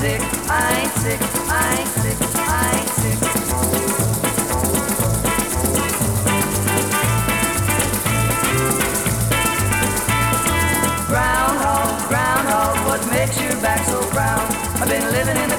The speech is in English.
sick, I ain't sick, I ain't sick, I ain't sick. Groundhog, groundhog, what makes your back so brown? I've been living in